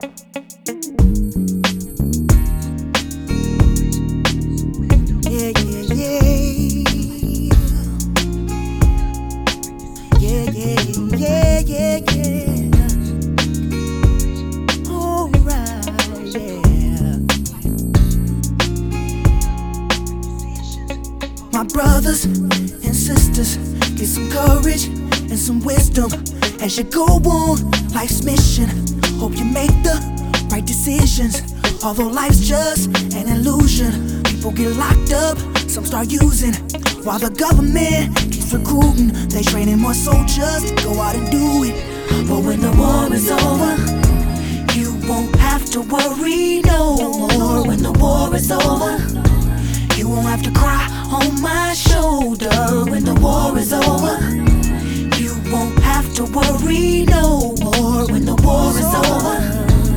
Yeah, yeah, yeah. Yeah, yeah, yeah, yeah, yeah. Alright, yeah. My brothers and sisters, get some courage and some wisdom as you go on life's mission. Hope you make the right decisions. Although life's just an illusion, people get locked up, some start using, while the government keeps recruiting. They training more soldiers to go out and do it. But when the war is over, you won't have to worry no more. When the war is over, you won't have to cry on my shoulder. When the war is over, you won't have to worry no more. When the war is over,